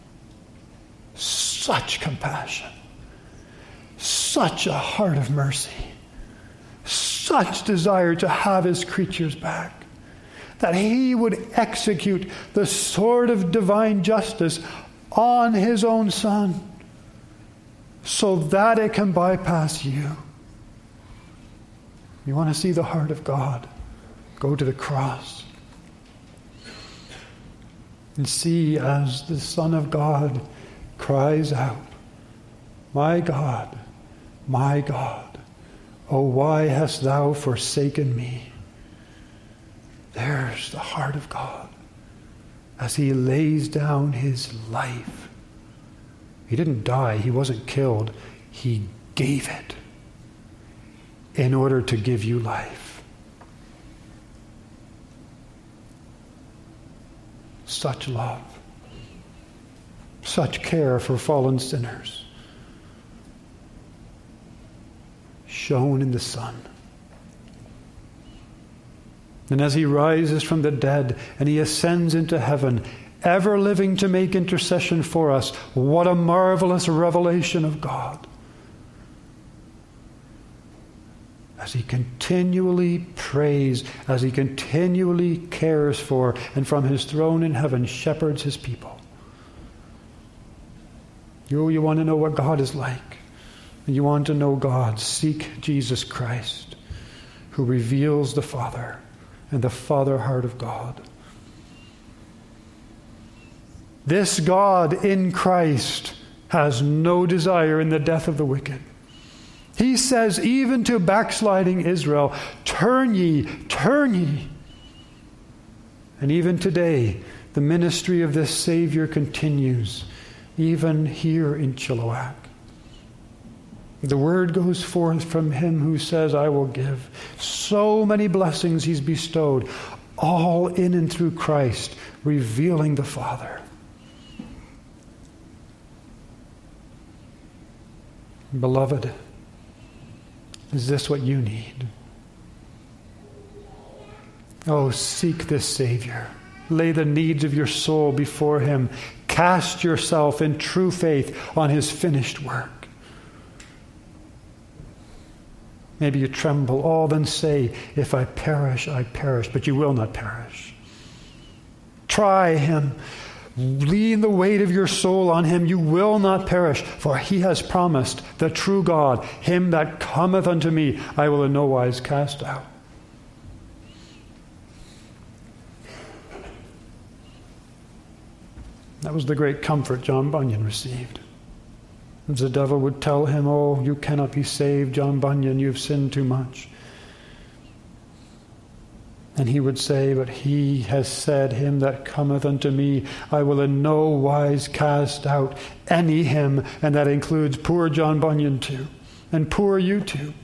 such compassion, such a heart of mercy, such desire to have his creatures back, that he would execute the sword of divine justice on his own Son so that it can bypass you. You want to see the heart of God? Go to the cross and see as the Son of God cries out, "My God, my God, oh, why hast thou forsaken me?" There's the heart of God as he lays down his life. He didn't die. He wasn't killed. He gave it in order to give you life. Such love. Such care for fallen sinners. Shown in the Son. And as he rises from the dead and he ascends into heaven, ever living to make intercession for us, what a marvelous revelation of God. As he continually prays, as he continually cares for, and from his throne in heaven shepherds his people. You, you want to know what God is like, and you want to know God, seek Jesus Christ, who reveals the Father and the Father heart of God. This God in Christ has no desire in the death of the wicked. He says even to backsliding Israel, "Turn ye, turn ye." And even today, the ministry of this Savior continues, even here in Chilliwack. The word goes forth from him who says, "I will give." So many blessings he's bestowed, all in and through Christ, revealing the Father. Beloved, is this what you need? Oh, seek this Savior. Lay the needs of your soul before him. Cast yourself in true faith on his finished work. Maybe you tremble. Oh, then say, "If I perish, I perish." But you will not perish. Try him. Lean the weight of your soul on him. You will not perish, for he has promised, the true God, "Him that cometh unto me, I will in no wise cast out." That was the great comfort John Bunyan received. As the devil would tell him, "Oh, you cannot be saved, John Bunyan, you've sinned too much." And he would say, "But he has said, Him that cometh unto me, I will in no wise cast out." Any him, and that includes poor John Bunyan too, and poor you too.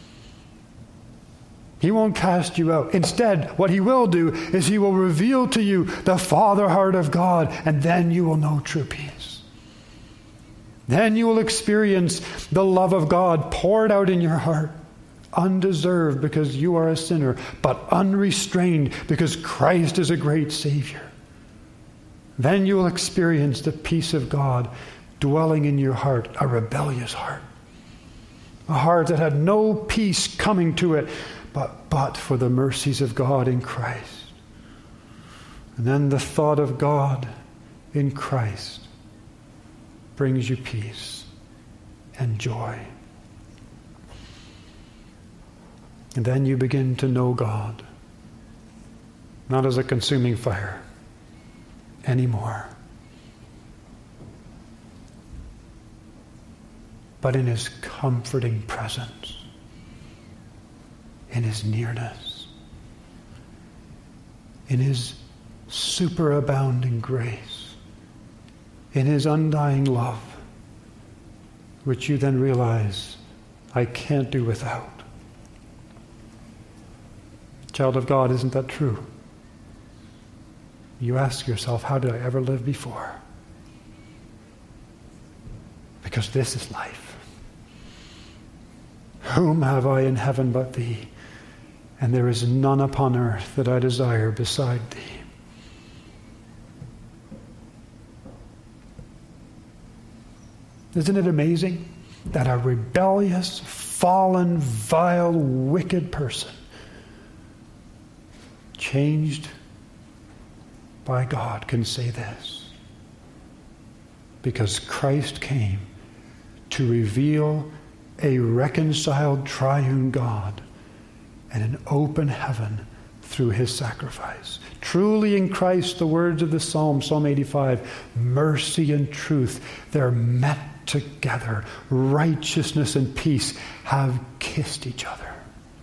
He won't cast you out. Instead, what he will do is he will reveal to you the Father heart of God, and then you will know true peace. Then you will experience the love of God poured out in your heart, undeserved because you are a sinner, but unrestrained because Christ is a great Savior. Then you will experience the peace of God dwelling in your heart, a rebellious heart, a heart that had no peace coming to it, but, but for the mercies of God in Christ. And then the thought of God in Christ brings you peace and joy. And then you begin to know God, not as a consuming fire anymore, but in his comforting presence, in his nearness, in his superabounding grace, in his undying love, which you then realize, I can't do without. Child of God, isn't that true? You ask yourself, how did I ever live before? Because this is life. Whom have I in heaven but thee? And there is none upon earth that I desire beside thee. Isn't it amazing that a rebellious, fallen, vile, wicked person, changed by God, can say this? Because Christ came to reveal a reconciled triune God and an open heaven through his sacrifice. Truly in Christ, the words of the Psalm, Psalm eighty-five, mercy and truth, they're met together. Righteousness and peace have kissed each other.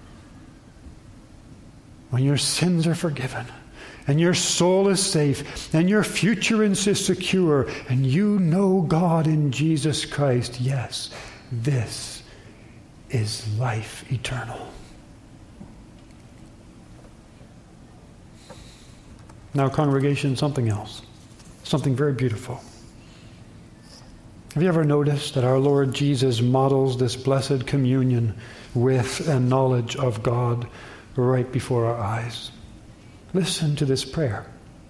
When your sins are forgiven, and your soul is safe, and your future is secure, and you know God in Jesus Christ, yes, this is life eternal. Now, congregation, something else. Something very beautiful. Have you ever noticed that our Lord Jesus models this blessed communion with and knowledge of God right before our eyes? Listen to this prayer.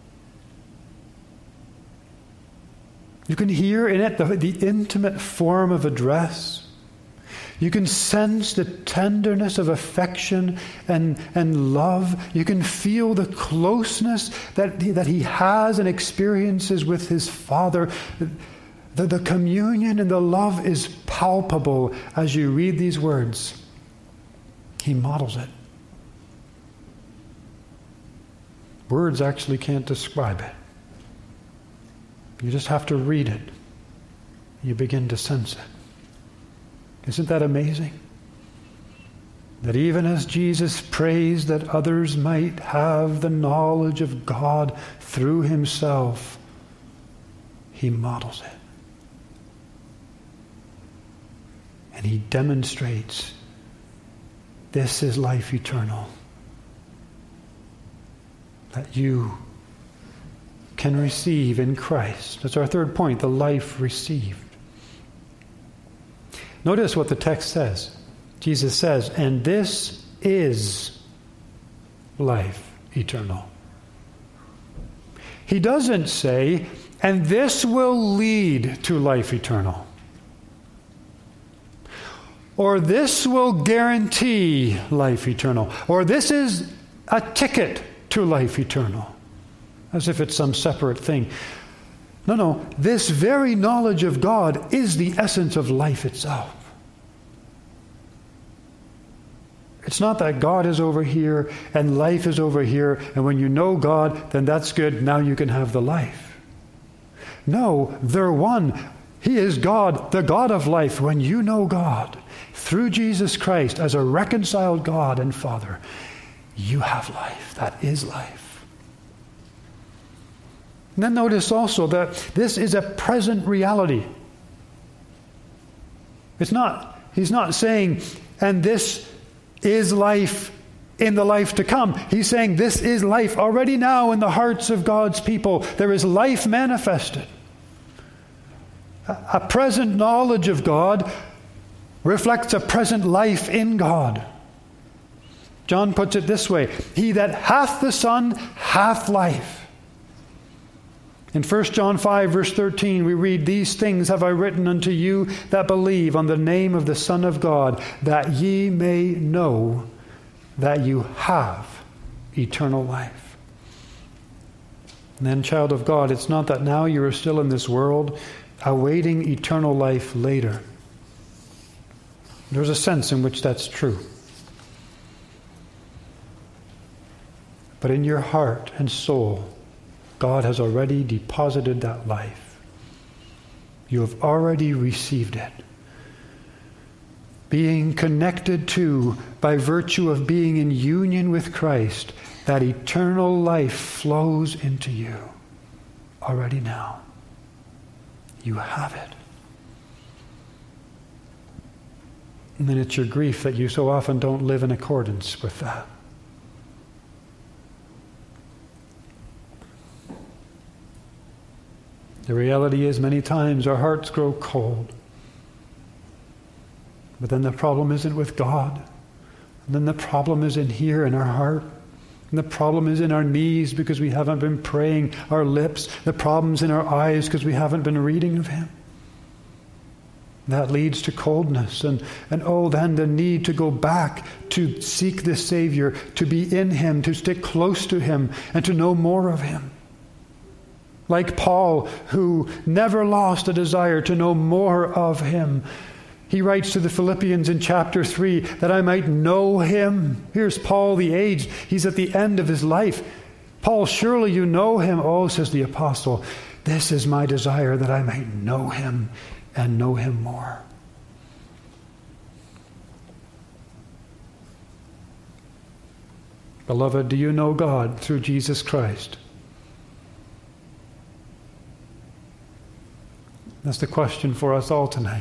You can hear in it the, the intimate form of address. You can sense the tenderness of affection and, and love. You can feel the closeness that he, that he has and experiences with his Father. The, the communion and the love is palpable as you read these words. He models it. Words actually can't describe it. You just have to read it. You begin to sense it. Isn't that amazing? That even as Jesus prays that others might have the knowledge of God through himself, he models it. And he demonstrates this is life eternal. That you can receive in Christ. That's our third point, the life received. Notice what the text says. Jesus says, and this is life eternal. He doesn't say, and this will lead to life eternal. Or this will guarantee life eternal. Or this is a ticket to life eternal. As if it's some separate thing. No, no. This very knowledge of God is the essence of life itself. It's not that God is over here and life is over here, and when you know God, then that's good. Now you can have the life. No, they're one. He is God, the God of life. When you know God through Jesus Christ as a reconciled God and Father, you have life. That is life. And then notice also that this is a present reality. It's not, he's not saying, and this is life in the life to come. He's saying this is life already now in the hearts of God's people. There is life manifested. A present knowledge of God reflects a present life in God. John puts it this way, he that hath the Son hath life. In First John five, verse thirteen, we read, these things have I written unto you that believe on the name of the Son of God, that ye may know that you have eternal life. And then, child of God, it's not that now you are still in this world, awaiting eternal life later. There's a sense in which that's true. But in your heart and soul, God has already deposited that life. You have already received it. Being connected to, by virtue of being in union with Christ, that eternal life flows into you already now. You have it. And then it's your grief that you so often don't live in accordance with that. The reality is many times our hearts grow cold. But then the problem isn't with God. And then the problem is in here in our heart. And the problem is in our knees because we haven't been praying, our lips. The problem's in our eyes because we haven't been reading of Him. That leads to coldness. And, and oh, then the need to go back to seek the Savior, to be in Him, to stick close to Him, and to know more of Him. Like Paul, who never lost a desire to know more of Him. He writes to the Philippians in chapter three, that I might know Him. Here's Paul the aged. He's at the end of his life. Paul, surely you know Him. Oh, says the apostle, this is my desire, that I might know Him and know Him more. Beloved, do you know God through Jesus Christ? That's the question for us all tonight.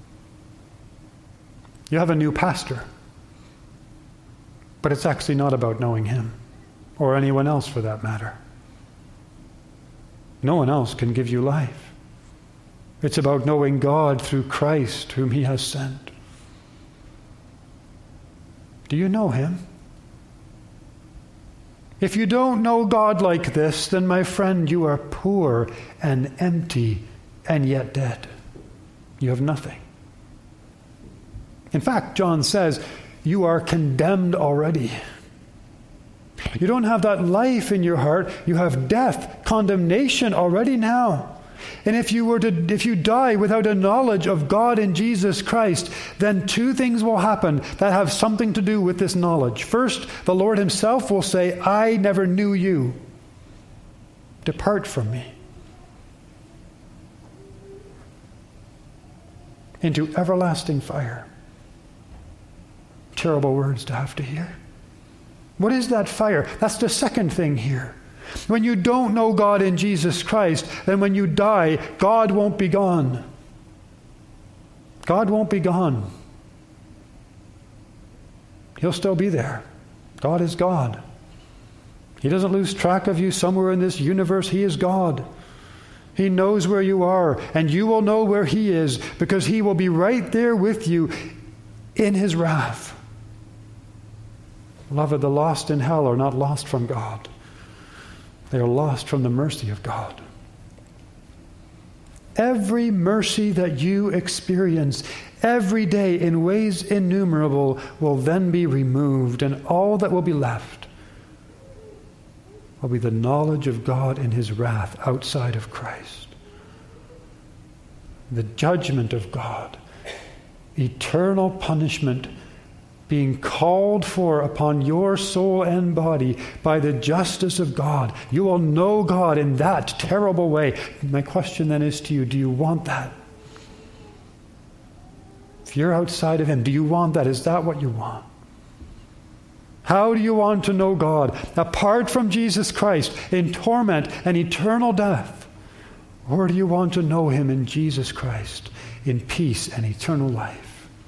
You have a new pastor, but it's actually not about knowing him, or anyone else for that matter. No one else can give you life. It's about knowing God through Christ, whom He has sent. Do you know Him? If you don't know God like this, then my friend, you are poor and empty and yet dead. You have nothing. In fact, John says, you are condemned already. You don't have that life in your heart. You have death, condemnation already now. And if you were to, if you die without a knowledge of God in Jesus Christ, then two things will happen that have something to do with this knowledge. First, the Lord Himself will say, I never knew you. Depart from me. Into everlasting fire. Terrible words to have to hear. What is that fire? That's the second thing here. When you don't know God in Jesus Christ, then when you die, God won't be gone. God won't be gone. He'll still be there. God is God. He doesn't lose track of you somewhere in this universe. He is God. He knows where you are, and you will know where He is, because He will be right there with you in His wrath. Beloved, the lost in hell are not lost from God. They are lost from the mercy of God. Every mercy that you experience every day in ways innumerable will then be removed, and all that will be left will be the knowledge of God in His wrath outside of Christ. The judgment of God, eternal punishment being called for upon your soul and body by the justice of God. You will know God in that terrible way. My question then is to you, do you want that? If you're outside of Him, do you want that? Is that what you want? How do you want to know God? Apart from Jesus Christ, in torment and eternal death? Or do you want to know Him in Jesus Christ, in peace and eternal life?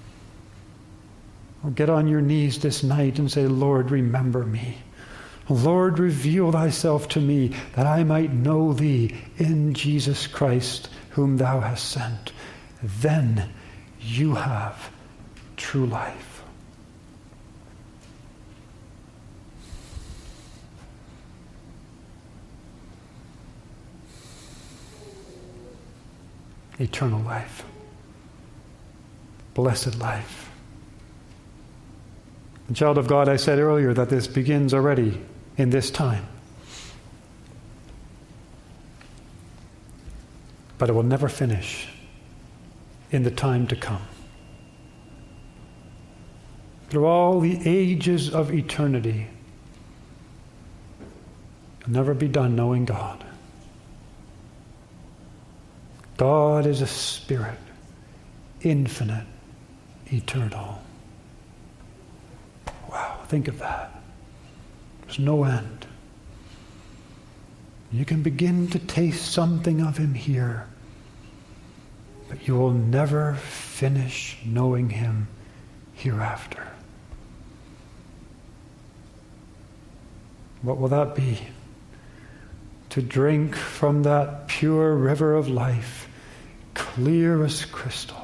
Or get on your knees this night and say, Lord, remember me. Lord, reveal Thyself to me, that I might know Thee in Jesus Christ, whom Thou hast sent. Then you have true life. Eternal life. Blessed life. And child of God, I said earlier that this begins already in this time. But it will never finish in the time to come. Through all the ages of eternity, it'll never be done knowing God. God is a spirit, infinite, eternal. Wow, think of that. There's no end. You can begin to taste something of Him here, but you will never finish knowing Him hereafter. What will that be? to drink from that pure river of life, clear as crystal.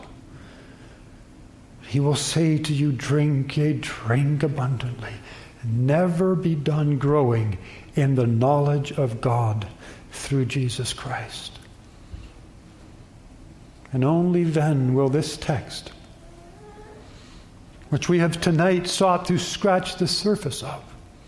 He will say to you, drink, yea, drink abundantly. Never be done growing in the knowledge of God through Jesus Christ. And only then will this text, which we have tonight sought to scratch the surface of,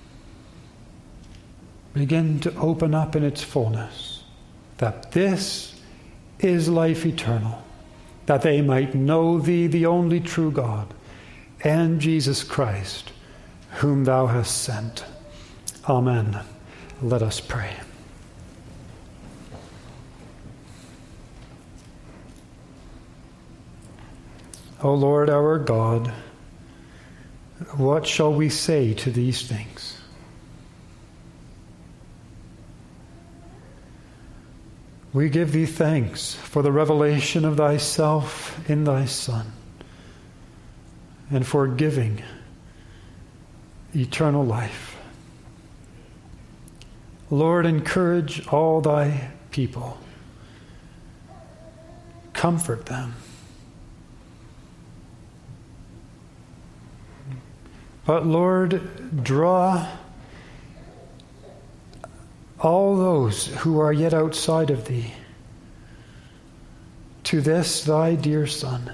begin to open up in its fullness, that this is life eternal, that they might know thee, the only true God, and Jesus Christ, whom thou hast sent. Amen. Let us pray. O Lord our God, what shall we say to these things? We give thee thanks for the revelation of thyself in thy Son, and for giving eternal life. Lord, encourage all thy people. Comfort them. But Lord, draw all those who are yet outside of thee to this thy dear Son,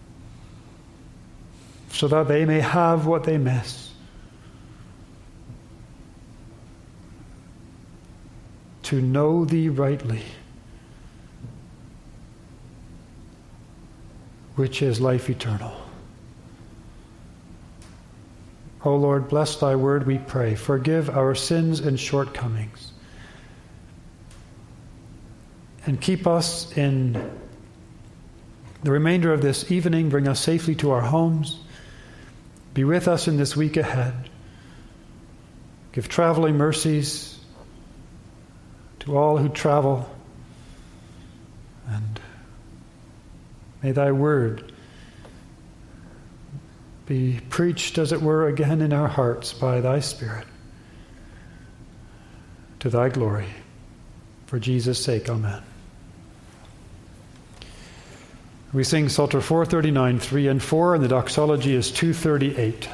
so that they may have what they miss. To know thee rightly, which is life eternal. O Lord, bless thy word, we pray. Forgive our sins and shortcomings. And keep us in the remainder of this evening. Bring us safely to our homes. Be with us in this week ahead. Give traveling mercies to all who travel. And may thy word be preached, as it were, again in our hearts by thy Spirit, to thy glory. For Jesus' sake, amen. We sing Psalter four thirty-nine, three and four, and the doxology is two thirty-eight.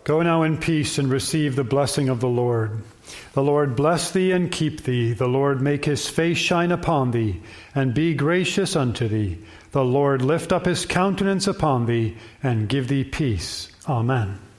Go now in peace and receive the blessing of the Lord. The Lord bless thee and keep thee. The Lord make his face shine upon thee and be gracious unto thee. The Lord lift up his countenance upon thee and give thee peace. Amen.